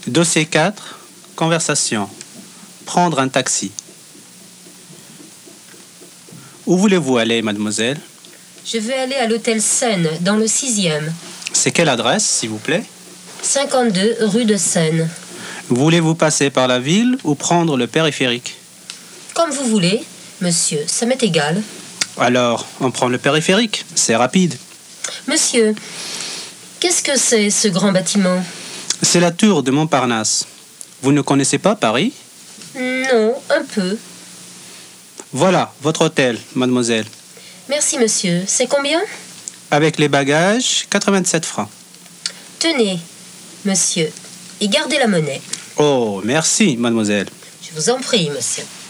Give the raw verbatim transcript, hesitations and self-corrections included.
Dossier quatre, conversation. Prendre un taxi. Où voulez-vous aller, mademoiselle? Je veux aller à l'hôtel Sun, dans le sixième. C'est quelle adresse, s'il vous plaît? cinquante-deux rue de Sun. Voulez-vous passer par la ville ou prendre le périphérique? Comme vous voulez, monsieur, ça m'est égal. Alors, on prend le périphérique, c'est rapide. Monsieur, qu'est-ce que c'est, ce grand bâtiment? C'est la tour de Montparnasse. Vous ne connaissez pas Paris? Non, un peu. Voilà, votre hôtel, mademoiselle. Merci, monsieur. C'est combien? Avec les bagages, quatre-vingt-sept francs. Tenez, monsieur, et gardez la monnaie. Oh, merci, mademoiselle. Je vous en prie, monsieur.